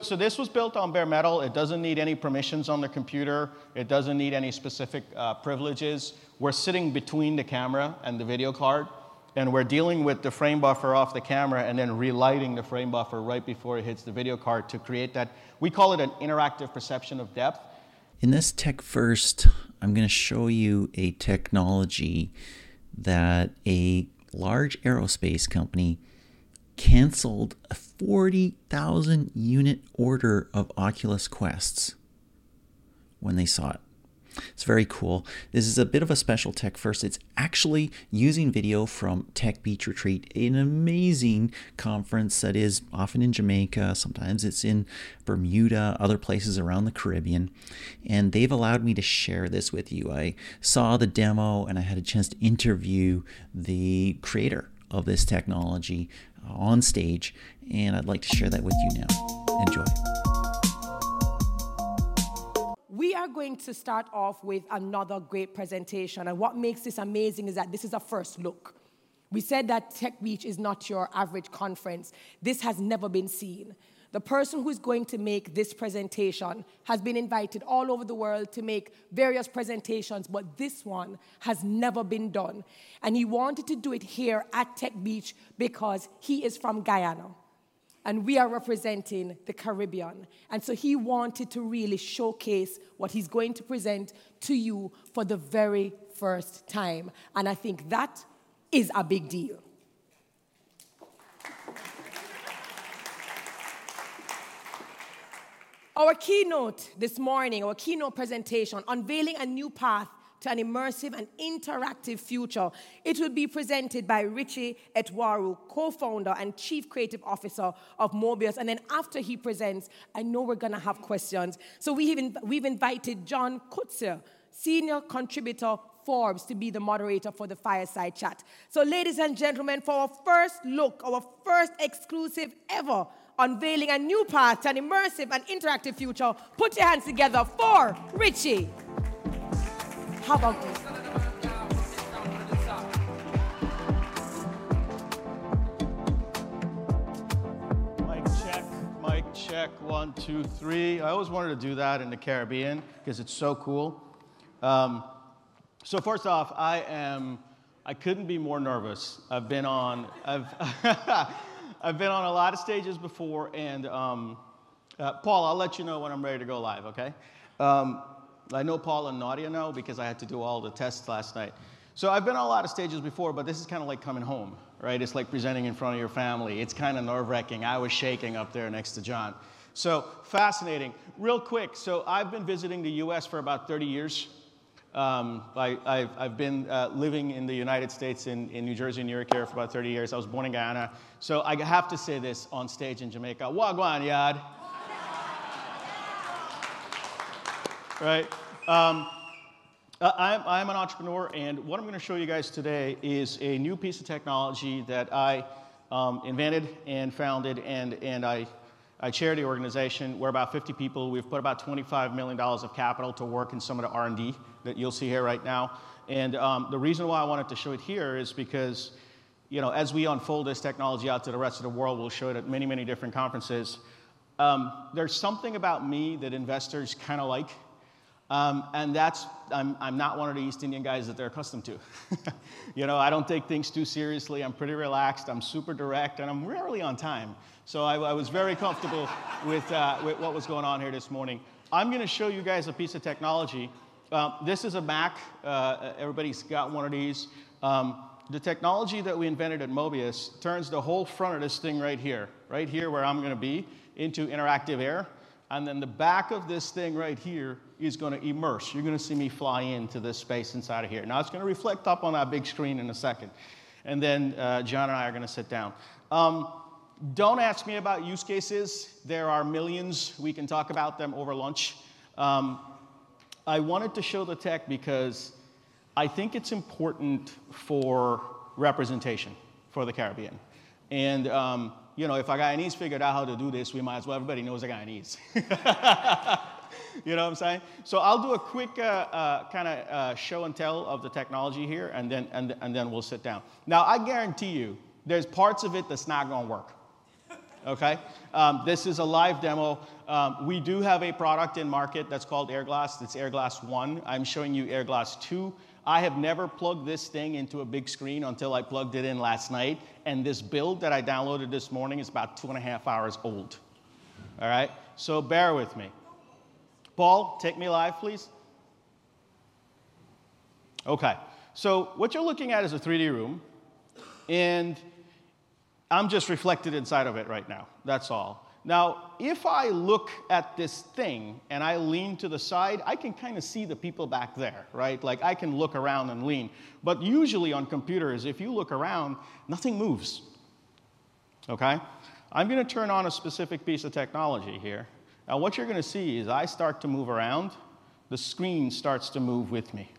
So this was built on bare metal. It doesn't need any permissions on the computer. It doesn't need any specific privileges. We're sitting between the camera and the video card, and we're dealing with the frame buffer off the camera and then relighting the frame buffer right before it hits the video card to create that. We call it an interactive perception of depth. In this Tech First, I'm going to show you a technology that a large aerospace company canceled a 40,000 unit order of Oculus Quests when they saw it. It's very cool. This is a bit of a special Tech First. It's actually using video from Tech Beach Retreat, an amazing conference that is often in Jamaica. Sometimes it's in Bermuda, other places around the Caribbean. And they've allowed me to share this with you. I saw the demo and I had a chance to interview the creator of this technology on stage, and I'd like to share that with you now. Enjoy. We are going to start off with another great presentation, and what makes this amazing is that this is a first look. We said that Tech Beach is not your average conference. This has never been seen. The person who's going to make this presentation has been invited all over the world to make various presentations, but this one has never been done. And he wanted to do it here at Tech Beach because he is from Guyana, and we are representing the Caribbean. And so he wanted to really showcase what he's going to present to you for the very first time. And I think that is a big deal. Our keynote this morning, our keynote presentation, unveiling a new path to an immersive and interactive future. It will be presented by Richie Etwaru, co-founder and chief creative officer of Mobius. And then after he presents, I know we're going to have questions. So we've invited John Kutzer, senior contributor Forbes, to be the moderator for the fireside chat. So ladies and gentlemen, for our first look, our first exclusive ever, unveiling a new path to an immersive and interactive future, put your hands together for Richie. How about this? Mic check, 1, 2, 3. I always wanted to do that in the Caribbean because it's so cool. So first off, I couldn't be more nervous. I've been on a lot of stages before, and Paul, I'll let you know when I'm ready to go live, okay? I know Paul and Nadia know because I had to do all the tests last night. So I've been on a lot of stages before, but this is kind of like coming home, right? It's like presenting in front of your family. It's kind of nerve-wracking. I was shaking up there next to John. So fascinating. Real quick, so I've been visiting the U.S. for about 30 years. I've been living in the United States in New Jersey and New York area for about 30 years. I was born in Guyana. So I have to say this on stage in Jamaica. Wagwan, yad. Right? I'm an entrepreneur, and what I'm going to show you guys today is a new piece of technology that I invented and founded, and I chair the organization. We're about 50 people. We've put about $25 million of capital to work in some of the R&D that you'll see here right now. And the reason why I wanted to show it here is because, you know, as we unfold this technology out to the rest of the world, we'll show it at many, many different conferences. There's something about me that investors kind of like. And that's, I'm not one of the East Indian guys that they're accustomed to. You know, I don't take things too seriously. I'm pretty relaxed. I'm super direct, and I'm rarely on time. So I was very comfortable with what was going on here this morning. I'm going to show you guys a piece of technology. This is a Mac. Everybody's got one of these. The technology that we invented at Mobius turns the whole front of this thing right here where I'm going to be, into interactive air. And then the back of this thing right here is going to immerse. You're going to see me fly into this space inside of here. Now, it's going to reflect up on that big screen in a second. And then John and I are going to sit down. Don't ask me about use cases. There are millions. We can talk about them over lunch. I wanted to show the tech because I think it's important for representation for the Caribbean. And you know, if a Guyanese figured out how to do this, we might as well, everybody knows a Guyanese. You know what I'm saying? So I'll do a quick kind of show and tell of the technology here, and then we'll sit down. Now, I guarantee you, there's parts of it that's not going to work. Okay? This is a live demo. We do have a product in market that's called Airglass. It's Airglass 1. I'm showing you Airglass 2. I have never plugged this thing into a big screen until I plugged it in last night. And this build that I downloaded this morning is about 2.5 hours old. All right? So bear with me. Paul, take me live, please. Okay. So what you're looking at is a 3D room. And I'm just reflected inside of it right now. That's all. Now, if I look at this thing and I lean to the side, I can kind of see the people back there, right? Like I can look around and lean. But usually on computers, if you look around, nothing moves. Okay? I'm going to turn on a specific piece of technology here. Now, what you're going to see is I start to move around, the screen starts to move with me.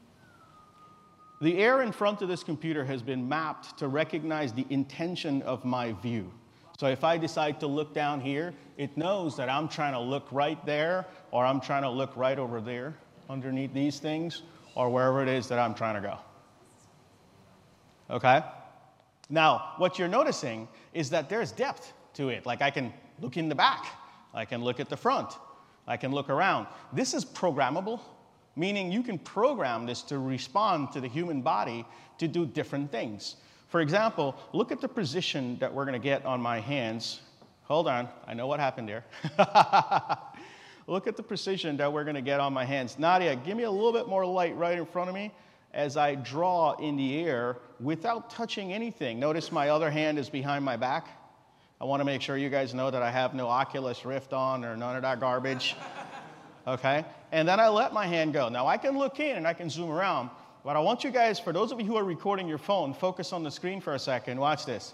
The air in front of this computer has been mapped to recognize the intention of my view. So if I decide to look down here, it knows that I'm trying to look right there, or I'm trying to look right over there underneath these things, or wherever it is that I'm trying to go. Okay? Now, what you're noticing is that there's depth to it. Like I can look in the back. I can look at the front. I can look around. This is programmable, meaning you can program this to respond to the human body to do different things. For example, look at the position that we're going to get on my hands. Hold on. I know what happened there. Look at the precision that we're going to get on my hands. Nadia, give me a little bit more light right in front of me as I draw in the air without touching anything. Notice my other hand is behind my back. I want to make sure you guys know that I have no Oculus Rift on or none of that garbage. Okay? And then I let my hand go. Now, I can look in and I can zoom around, but I want you guys, for those of you who are recording your phone, focus on the screen for a second. Watch this.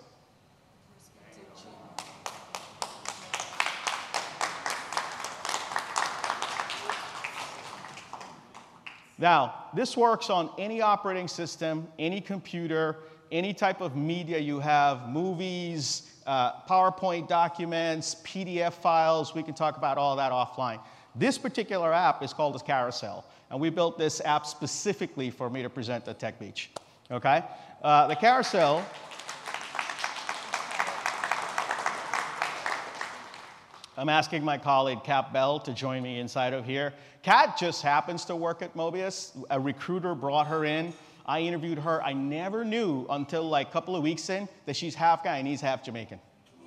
Now, this works on any operating system, any computer, any type of media you have, movies, PowerPoint documents, PDF files. We can talk about all that offline. This particular app is called the Carousel, and we built this app specifically for me to present at Tech Beach. Okay? The Carousel I'm asking my colleague, Kat Bell, to join me inside of here. Kat just happens to work at Mobius. A recruiter brought her in. I interviewed her. I never knew until like a couple of weeks in that she's half Guyanese, half Jamaican.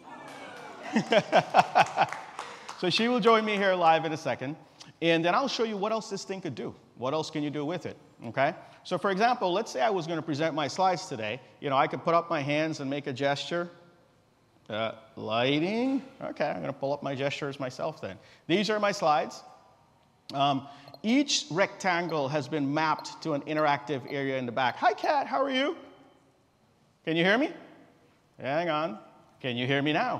So she will join me here live in a second. And then I'll show you what else this thing could do. What else can you do with it, okay? So for example, let's say I was going to present my slides today. You know, I could put up my hands and make a gesture. Lighting. Okay, I'm going to pull up my gestures myself then. These are my slides. Each rectangle has been mapped to an interactive area in the back. Hi, Kat. How are you? Can you hear me? Hang on. Can you hear me now?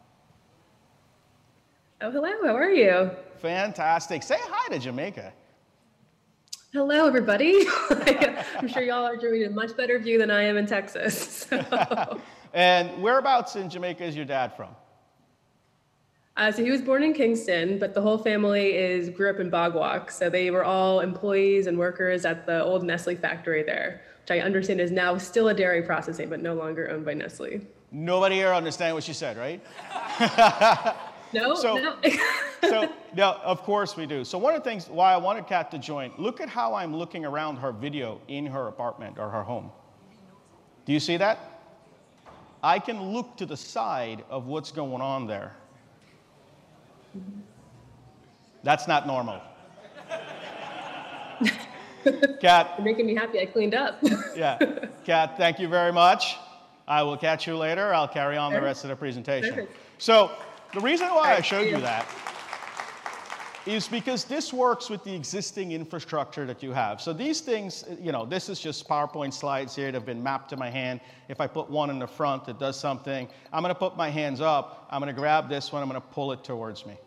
Oh, hello. How are you? Fantastic. Say hi to Jamaica. Hello, everybody. I'm sure y'all are doing a much better view than I am in Texas. So. And whereabouts in Jamaica is your dad from? So he was born in Kingston, but the whole family grew up in Bogwalk. So they were all employees and workers at the old Nestle factory there, which I understand is now still a dairy processing, but no longer owned by Nestle. Nobody here understands what she said, right? No, no. No, of course we do. So one of the things why I wanted Kat to join, look at how I'm looking around her video in her apartment or her home. Do you see that? I can look to the side of what's going on there. That's not normal. Kat. You're making me happy I cleaned up. Yeah. Kat, thank you very much. I will catch you later. I'll carry on the rest of the presentation. Perfect. So the reason why I showed you that is because this works with the existing infrastructure that you have. So these things, you know, this is just PowerPoint slides here that have been mapped to my hand. If I put one in the front, it does something. I'm going to put my hands up. I'm going to grab this one. I'm going to pull it towards me.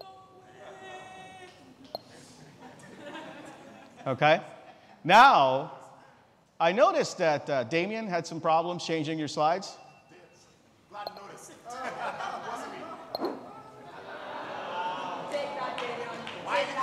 Okay? Now, I noticed that Damien had some problems changing your slides. Glad to notice. Why didn't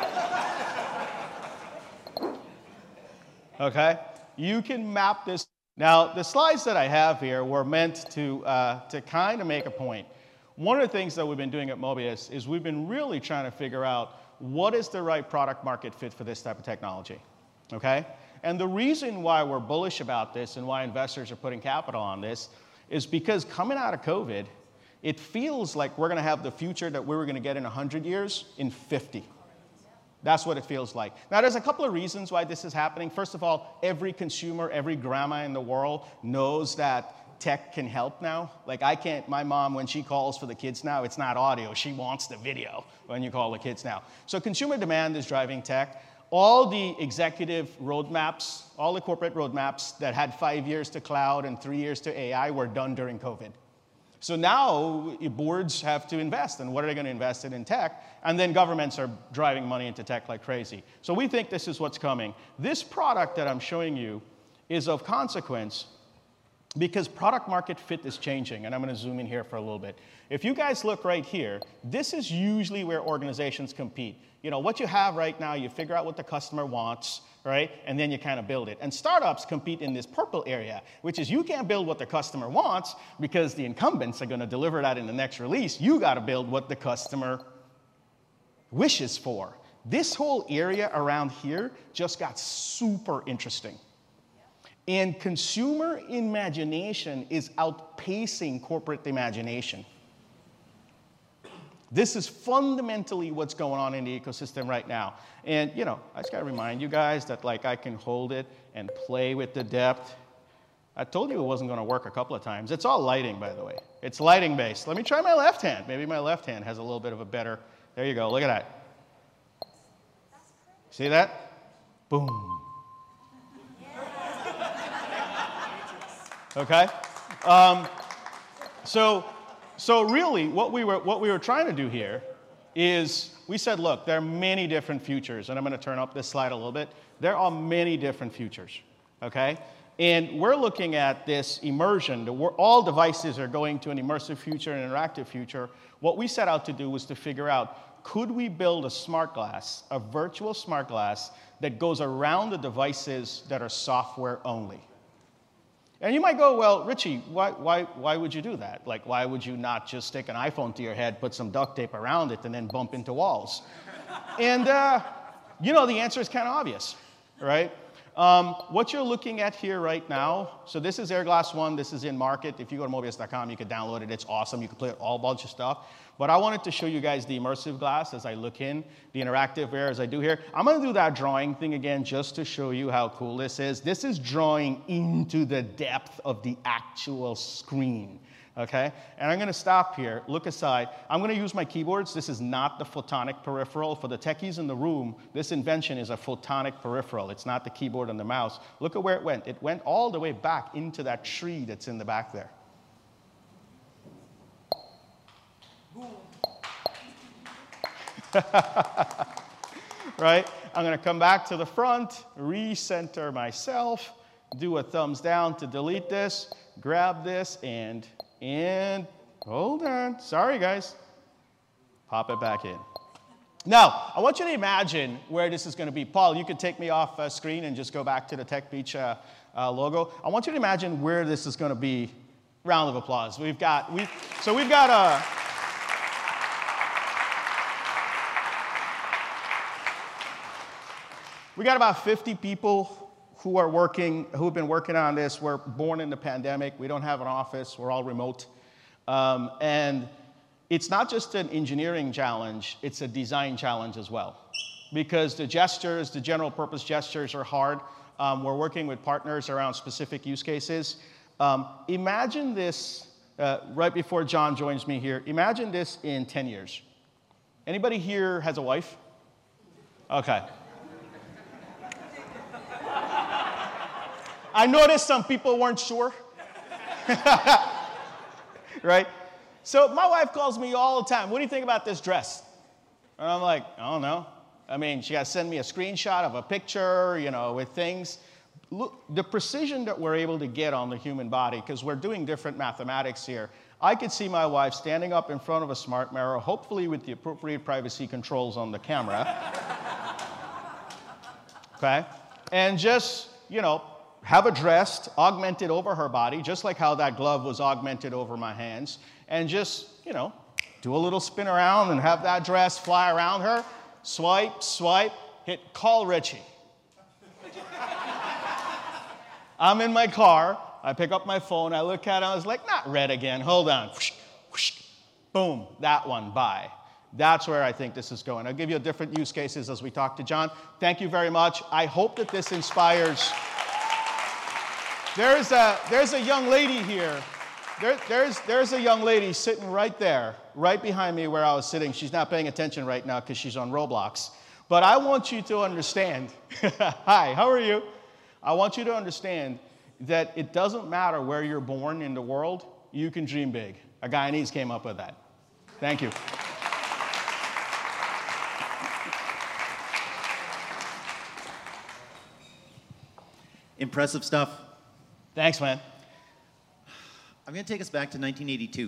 you do this before? Okay? You can map this Now, the slides that I have here were meant to kind of make a point. One of the things that we've been doing at Mobius is we've been really trying to figure out what is the right product market fit for this type of technology, okay? And the reason why we're bullish about this and why investors are putting capital on this is because coming out of COVID, it feels like we're going to have the future that we were going to get in 100 years in 50. That's what it feels like. Now, there's a couple of reasons why this is happening. First of all, every consumer, every grandma in the world knows that tech can help now. Like my mom, when she calls for the kids now, it's not audio. She wants the video when you call the kids now. So consumer demand is driving tech. All the executive roadmaps, all the corporate roadmaps that had 5 years to cloud and 3 years to AI were done during COVID. So now boards have to invest, and what are they going to invest in tech? And then governments are driving money into tech like crazy. So we think this is what's coming. This product that I'm showing you is of consequence because product market fit is changing, and I'm going to zoom in here for a little bit. If you guys look right here, this is usually where organizations compete. You know, what you have right now, you figure out what the customer wants, right? And then you kind of build it. And startups compete in this purple area, which is you can't build what the customer wants because the incumbents are going to deliver that in the next release. You got to build what the customer wishes for. This whole area around here just got super interesting. And consumer imagination is outpacing corporate imagination. This is fundamentally what's going on in the ecosystem right now. And, you know, I just got to remind you guys that, like, I can hold it and play with the depth. I told you it wasn't going to work a couple of times. It's all lighting, by the way. It's lighting based. Let me try my left hand. Maybe my left hand has a little bit of a better. There you go. Look at that. See that? Boom. Okay? So really, what we were trying to do here is we said, look, there are many different futures, and I'm going to turn up this slide a little bit. There are many different futures, okay? And we're looking at this immersion. All devices are going to an immersive future, an interactive future. What we set out to do was to figure out, could we build a smart glass, a virtual smart glass, that goes around the devices that are software only? And you might go, well, Richie, why would you do that? Like, why would you not just stick an iPhone to your head, put some duct tape around it, and then bump into walls? And, you know, the answer is kind of obvious, right? What you're looking at here right now, so this is AirGlass 1. This is in market. If you go to Mobius.com, you can download it. It's awesome. You can play with all bunch of stuff. But I wanted to show you guys the immersive glass as I look in, the interactive air as I do here. I'm going to do that drawing thing again just to show you how cool this is. This is drawing into the depth of the actual screen, okay? And I'm going to stop here, look aside. I'm going to use my keyboards. This is not the photonic peripheral. For the techies in the room, this invention is a photonic peripheral. It's not the keyboard and the mouse. Look at where it went. It went all the way back into that tree that's in the back there. Right? I'm going to come back to the front, recenter myself, do a thumbs down to delete this, grab this, and hold on. Sorry, guys. Pop it back in. Now, I want you to imagine where this is going to be. Paul, you could take me off screen and just go back to the Tech Beach logo. I want you to imagine where this is going to be. Round of applause. We've got about 50 people who have been working on this. We're born in the pandemic. We don't have an office. We're all remote. And it's not just an engineering challenge, it's a design challenge as well. Because the gestures, the general purpose gestures are hard. We're working with partners around specific use cases. Imagine this, right before John joins me here, imagine this in 10 years. Anybody here has a wife? Okay. I noticed some people weren't sure. Right? So my wife calls me all the time, what do you think about this dress? And I'm like, I don't know. I mean, she got to send me a screenshot of a picture, you know, with things. Look, the precision that we're able to get on the human body, because we're doing different mathematics here. I could see my wife standing up in front of a smart mirror, hopefully with the appropriate privacy controls on the camera. Okay? And just, you know, have a dress augmented over her body, just like how that glove was augmented over my hands, and just, do a little spin around and have that dress fly around her. Swipe, swipe, hit call Richie. I'm in my car. I pick up my phone. I look at it. I was like, not red again. Hold on. Whoosh, whoosh. Boom, that one, bye. That's where I think this is going. I'll give you different use cases as we talk to John. Thank you very much. I hope that this inspires. There's a young lady here. There's a young lady sitting right there, right behind me where I was sitting. She's not paying attention right now because she's on Roblox. But I want you to understand. Hi, how are you? I want you to understand that it doesn't matter where you're born in the world, you can dream big. A Guyanese came up with that. Thank you. Impressive stuff. Thanks, man. I'm going to take us back to 1982.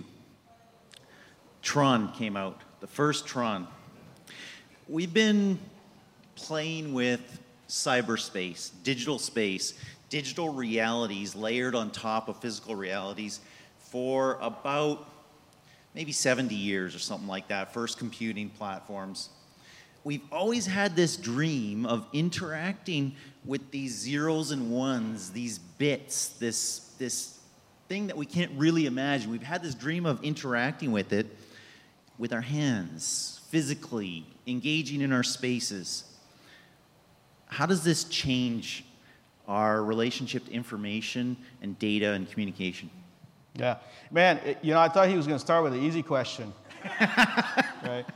Tron came out, the first Tron. We've been playing with cyberspace, digital realities layered on top of physical realities for about maybe 70 years or something like that, first computing platforms. We've always had this dream of interacting with these zeros and ones, these bits, this thing that we can't really imagine. We've had this dream of interacting with it with our hands, physically, engaging in our spaces. How does this change our relationship to information and data and communication? Yeah. Man, I thought he was going to start with an easy question. Right?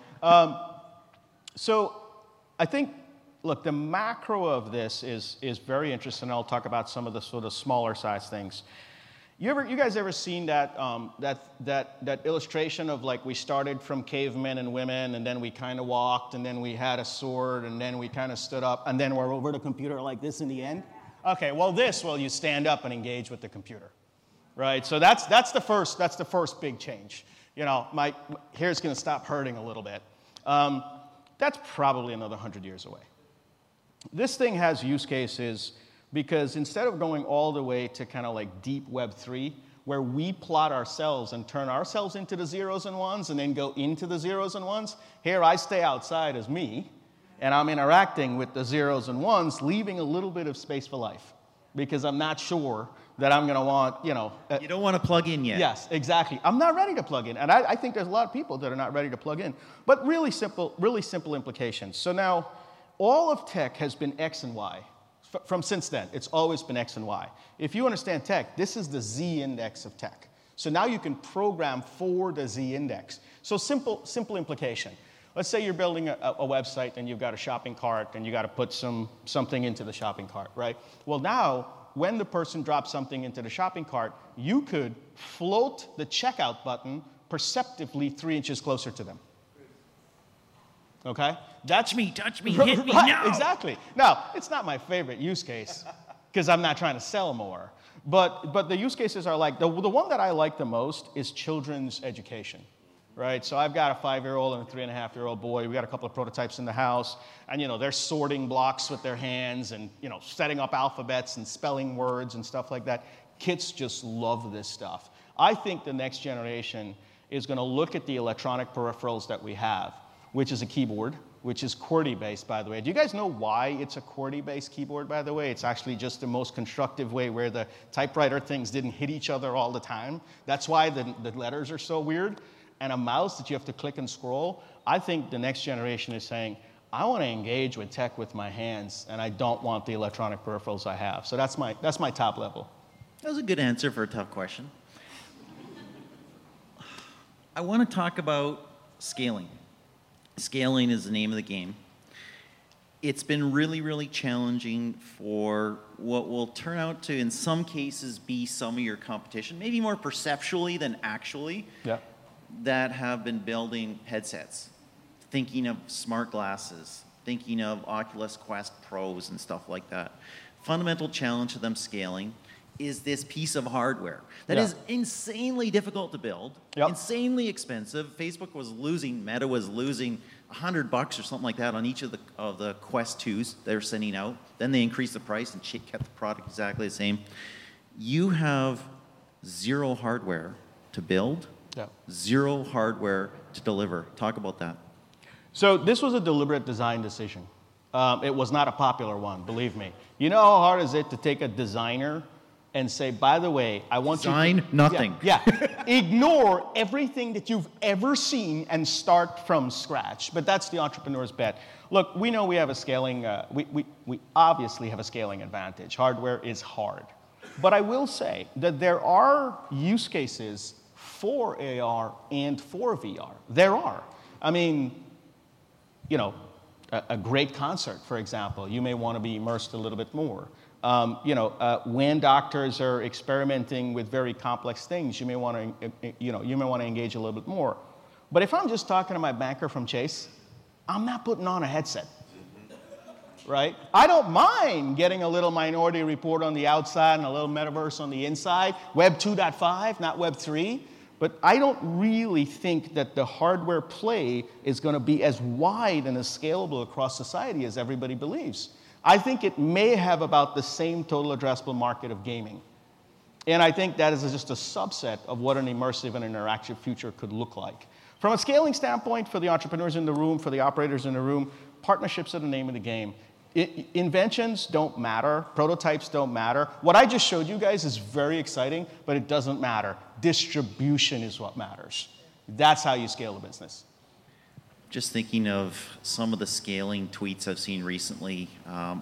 So I think, look, the macro of this is very interesting. I'll talk about some of the sort of smaller size things. You guys ever seen that illustration of like we started from cavemen and women, and then we kind of walked, and then we had a sword, and then we kind of stood up, and then we're over the computer like this in the end? Okay, well you stand up and engage with the computer, right? So that's the first big change. My hair's going to stop hurting a little bit. That's probably another 100 years away. This thing has use cases because instead of going all the way to kind of like deep Web 3, where we plot ourselves and turn ourselves into the zeros and ones and then go into the zeros and ones, here I stay outside as me, and I'm interacting with the zeros and ones, leaving a little bit of space for life because I'm not sure that I'm going to want, You don't want to plug in yet. Yes, exactly. I'm not ready to plug in. And I think there's a lot of people that are not ready to plug in. But really simple implications. So now, all of tech has been X and Y. From since then, it's always been X and Y. If you understand tech, this is the Z index of tech. So now you can program for the Z index. So simple implication. Let's say you're building a website and you've got a shopping cart and you got to put something into the shopping cart, right? Well, now, when the person drops something into the shopping cart, you could float the checkout button perceptively 3 inches closer to them. Okay? Touch me, hit me right, now. Exactly. Now, it's not my favorite use case because I'm not trying to sell more. But the use cases are like, the one that I like the most is children's education. Right? So I've got a 5-year-old and a 3.5-year-old boy. We got a couple of prototypes in the house. And, they're sorting blocks with their hands and, setting up alphabets and spelling words and stuff like that. Kids just love this stuff. I think the next generation is going to look at the electronic peripherals that we have, which is a keyboard, which is QWERTY-based, by the way. Do you guys know why it's a QWERTY-based keyboard, by the way? It's actually just the most constructive way where the typewriter things didn't hit each other all the time. That's why the letters are so weird. And a mouse that you have to click and scroll. I think the next generation is saying, I want to engage with tech with my hands, and I don't want the electronic peripherals I have. So that's my top level. That was a good answer for a tough question. I want to talk about scaling. Scaling is the name of the game. It's been really, really challenging for what will turn out to, in some cases, be some of your competition, maybe more perceptually than actually. Yeah. That have been building headsets, thinking of smart glasses, thinking of Oculus Quest Pros and stuff like that. Fundamental challenge to them scaling is this piece of hardware that Yeah. is insanely difficult to build, Yep. insanely expensive. Facebook was losing, Meta was losing $100 or something like that on each of the Quest 2s they're sending out. Then they increased the price and kept the product exactly the same. You have zero hardware to build, Yeah. zero hardware to deliver. Talk about that. So this was a deliberate design decision. It was not a popular one, believe me. You know how hard is it to take a designer and say, by the way, I want Design you to... nothing. Yeah. Ignore everything that you've ever seen and start from scratch. But that's the entrepreneur's bet. Look, we know we have a scaling... we obviously have a scaling advantage. Hardware is hard. But I will say that there are use cases for AR and for VR. There are. I mean, you know, a great concert, for example, you may want to be immersed a little bit more. When doctors are experimenting with very complex things, you may want to engage a little bit more. But if I'm just talking to my banker from Chase, I'm not putting on a headset, right? I don't mind getting a little Minority Report on the outside and a little metaverse on the inside, Web 2.5, not Web 3. But I don't really think that the hardware play is going to be as wide and as scalable across society as everybody believes. I think it may have about the same total addressable market of gaming. And I think that is just a subset of what an immersive and interactive future could look like. From a scaling standpoint, for the entrepreneurs in the room, for the operators in the room, partnerships are the name of the game. Inventions don't matter. Prototypes don't matter. What I just showed you guys is very exciting, but it doesn't matter. Distribution is what matters. That's how you scale a business. Just thinking of some of the scaling tweets I've seen recently.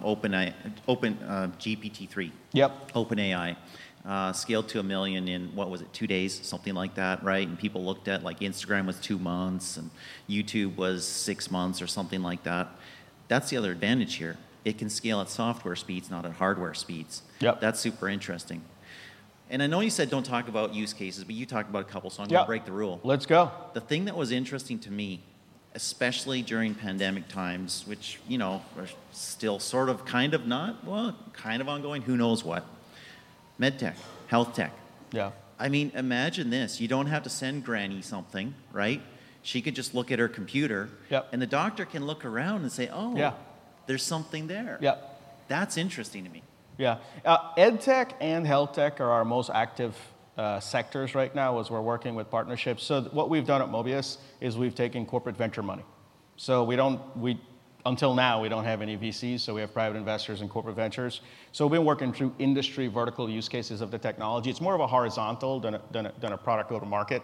GPT-3. Yep. OpenAI. Scaled to 1 million in, 2 days? Something like that, right? And people looked at, like, Instagram was 2 months, and YouTube was 6 months or something like that. That's the other advantage here. It can scale at software speeds, not at hardware speeds. Yep. That's super interesting. And I know you said don't talk about use cases, but you talked about a couple, so I'm Yep. going to break the rule. Let's go. The thing that was interesting to me, especially during pandemic times, which, are still sort of kind of ongoing, who knows what. MedTech, health tech. Yeah. I mean, imagine this. You don't have to send Granny something, right? She could just look at her computer, Yep. and the doctor can look around and say, oh, Yeah. there's something there. Yep. That's interesting to me. Yeah. EdTech and health tech are our most active sectors right now as we're working with partnerships. So what we've done at Mobius is we've taken corporate venture money. So until now, we don't have any VCs, so we have private investors and corporate ventures. So we've been working through industry vertical use cases of the technology. It's more of a horizontal than a product go-to-market.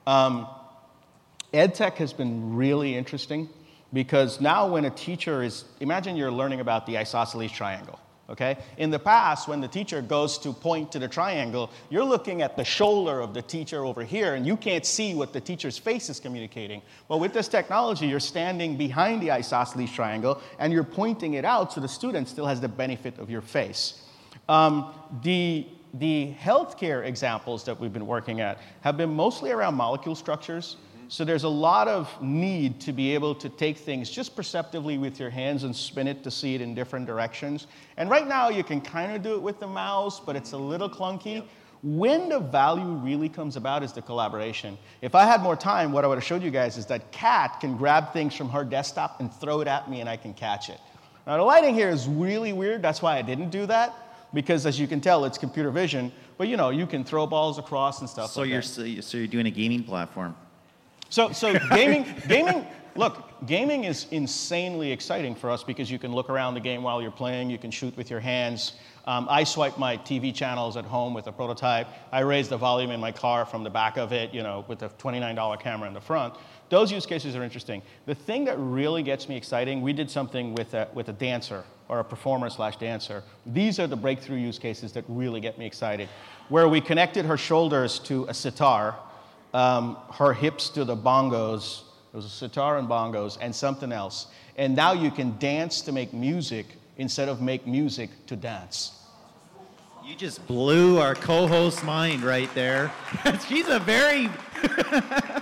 EdTech has been really interesting because now when a teacher imagine you're learning about the isosceles triangle, okay? In the past, when the teacher goes to point to the triangle, you're looking at the shoulder of the teacher over here, and you can't see what the teacher's face is communicating. But with this technology, you're standing behind the isosceles triangle, and you're pointing it out so the student still has the benefit of your face. The healthcare examples that we've been working at have been mostly around molecule structures. So there's a lot of need to be able to take things just perceptively with your hands and spin it to see it in different directions. And right now you can kind of do it with the mouse, but it's a little clunky. When the value really comes about is the collaboration. If I had more time, what I would have showed you guys is that Kat can grab things from her desktop and throw it at me and I can catch it. Now the lighting here is really weird. That's why I didn't do that. Because as you can tell, it's computer vision. But you can throw balls across and stuff like that. So you're doing a gaming platform. So gaming, gaming is insanely exciting for us because you can look around the game while you're playing. You can shoot with your hands. I swipe my TV channels at home with a prototype. I raise the volume in my car from the back of it, with a $29 camera in the front. Those use cases are interesting. The thing that really gets me exciting, we did something with a dancer or a performer/dancer. These are the breakthrough use cases that really get me excited, where we connected her shoulders to a sitar, her hips to the bongos. It was a sitar and bongos and something else. And now you can dance to make music instead of make music to dance. You just blew our co-host's mind right there. She's a very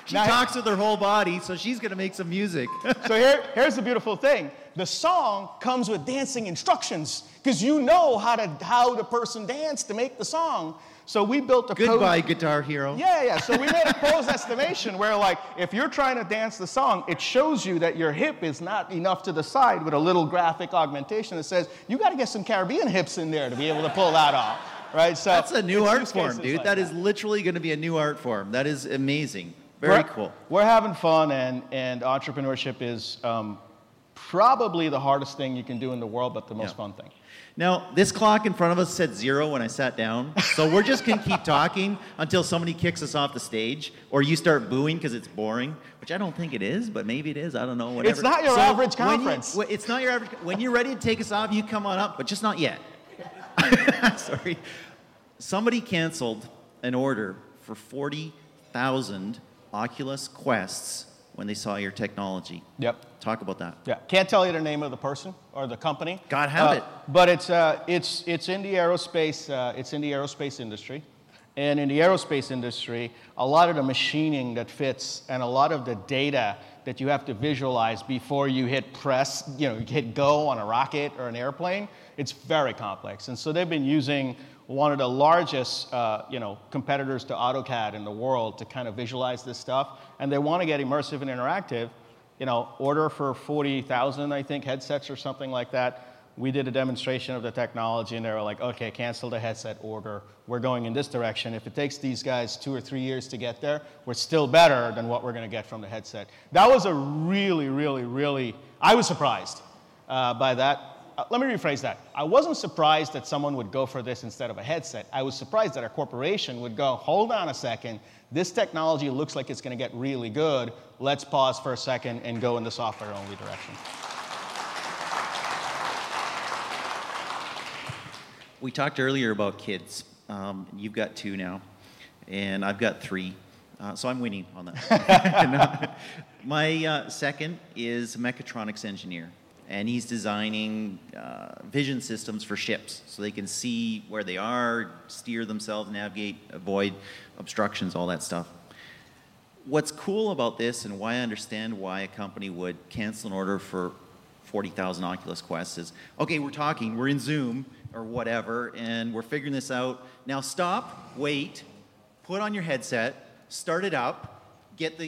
She talks with her whole body, so she's going to make some music. So here's the beautiful thing. The song comes with dancing instructions because you know how the person danced to make the song. So we built a Goodbye, Guitar Hero. Yeah. So we made a pose estimation where, like, if you're trying to dance the song, it shows you that your hip is not enough to the side with a little graphic augmentation that says, you got to get some Caribbean hips in there to be able to pull that off, right? So that's a new it's art use form, cases dude. like That is literally going to be a new art form. That is amazing. Very cool. We're having fun, and entrepreneurship is probably the hardest thing you can do in the world, but the most fun thing. Now, this clock in front of us said 0 when I sat down, so we're just going to keep talking until somebody kicks us off the stage, or you start booing because it's boring, which I don't think it is, but maybe it is. I don't know. Whatever. It's not your average conference. It's not your average. When you're ready to take us off, you come on up, but just not yet. Sorry. Somebody canceled an order for 40,000 Oculus Quests when they saw your technology. Yep. Talk about that. Yeah, can't tell you the name of the person or the company. God have it. But it's in the aerospace industry, and in the aerospace industry, a lot of the machining that fits and a lot of the data that you have to visualize before you hit press, you hit go on a rocket or an airplane, it's very complex. And so they've been using one of the largest, competitors to AutoCAD in the world to kind of visualize this stuff, and they want to get immersive and interactive. Order for 40,000, I think, headsets or something like that. We did a demonstration of the technology, and they were like, okay, cancel the headset order. We're going in this direction. If it takes these guys 2 or 3 years to get there, we're still better than what we're going to get from the headset. That was a really, really, really, I was surprised by that. Let me rephrase that. I wasn't surprised that someone would go for this instead of a headset. I was surprised that a corporation would go, hold on a second, this technology looks like it's going to get really good. Let's pause for a second and go in the software-only direction. We talked earlier about kids. You've got 2 now, and I've got 3. So I'm winning on that. My second is a mechatronics engineer, and he's designing vision systems for ships so they can see where they are, steer themselves, navigate, avoid obstructions, all that stuff. What's cool about this, and why I understand why a company would cancel an order for 40,000 Oculus Quests is, okay, we're in Zoom or whatever, and we're figuring this out. Now stop, wait, put on your headset, start it up, get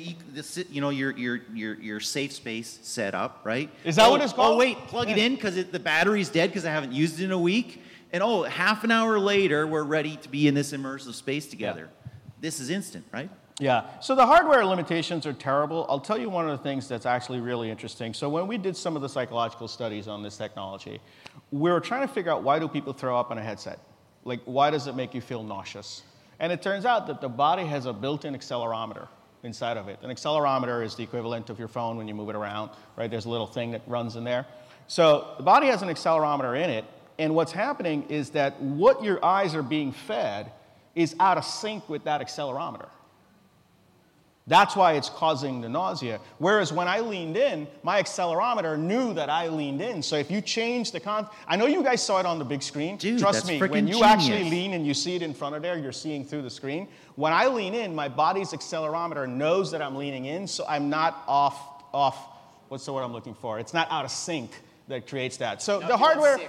your safe space set up, right? Is that what it's called? Oh, wait, plug it in because the battery's dead because I haven't used it in a week. And half an hour later, we're ready to be in this immersive space together. Yeah. This is instant, right? Yeah. So the hardware limitations are terrible. I'll tell you one of the things that's actually really interesting. So when we did some of the psychological studies on this technology, we were trying to figure out, why do people throw up on a headset? Like, why does it make you feel nauseous? And it turns out that the body has a built-in accelerometer inside of it. An accelerometer is the equivalent of your phone when you move it around, right? There's a little thing that runs in there. So the body has an accelerometer in it, and what's happening is that what your eyes are being fed is out of sync with that accelerometer. That's why it's causing the nausea. Whereas when I leaned in, my accelerometer knew that I leaned in. So if you change the I know you guys saw it on the big screen. Dude, trust me, when you genius. actually lean and you see it in front of there, you're seeing through the screen. When I lean in, my body's accelerometer knows that I'm leaning in, so I'm not off, what's the word I'm looking for? It's not out of sync that creates that. So hardware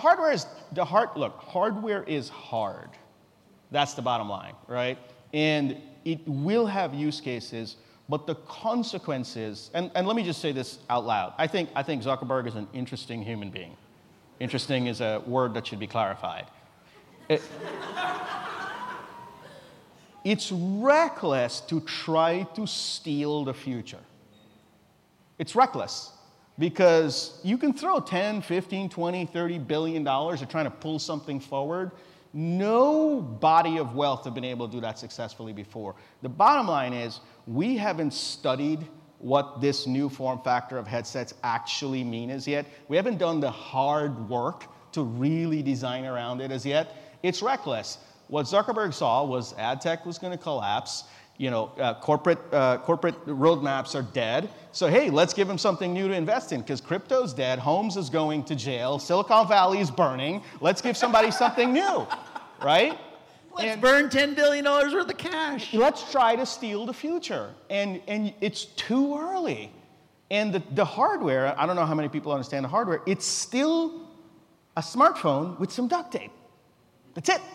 is hard. That's the bottom line, right? And it will have use cases, but the consequences, and let me just say this out loud. I think Zuckerberg is an interesting human being. Interesting is a word that should be clarified. It's reckless to try to steal the future. It's reckless because you can throw 10, 15, 20, $30 billion at trying to pull something forward. No body of wealth have been able to do that successfully before. The bottom line is we haven't studied what this new form factor of headsets actually mean as yet. We haven't done the hard work to really design around it as yet. It's reckless. What Zuckerberg saw was ad tech was going to collapse. Corporate roadmaps are dead. So, hey, let's give them something new to invest in because crypto's dead, Holmes is going to jail, Silicon Valley is burning. Let's give somebody something new, right? And Burn $10 billion worth of cash. let's try to steal the future. And it's too early. And the hardware, I don't know how many people understand the hardware, it's still a smartphone with some duct tape. That's it.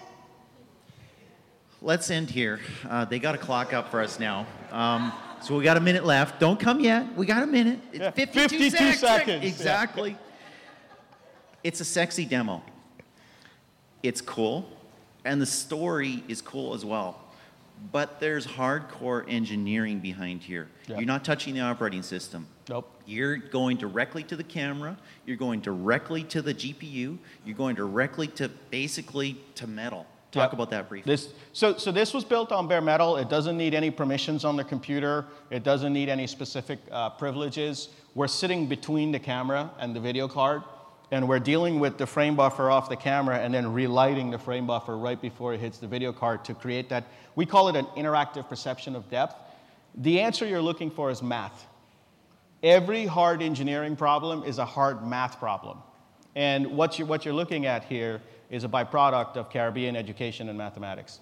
Let's end here. They got a clock up for us now. So we got a minute left. Don't come yet. We got a minute. It's Yeah, 52 52 seconds. Exactly. It's a sexy demo. It's cool. And the story is cool as well. But there's hardcore engineering behind here. Yeah. You're not touching the operating system. Nope. You're going directly to the camera. You're going directly to the GPU. You're going directly to basically to metal. Talk Yep. about that briefly. So this was built on bare metal. It doesn't need any permissions on the computer. It doesn't need any specific privileges. We're sitting between the camera and the video card, and we're dealing with the frame buffer off the camera and then relighting the frame buffer right before it hits the video card to create that. We call it an interactive perception of depth. The answer you're looking for is math. Every hard engineering problem is a hard math problem. And what you're looking at here is a byproduct of Caribbean education and mathematics.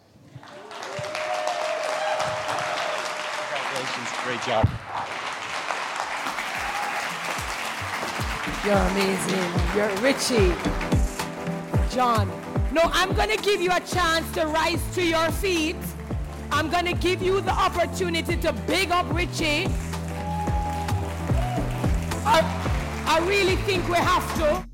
Congratulations, great job. You're amazing. You're Richie. John. No, I'm going to give you a chance to rise to your feet. I'm going to give you the opportunity to big up Richie. I really think we have to.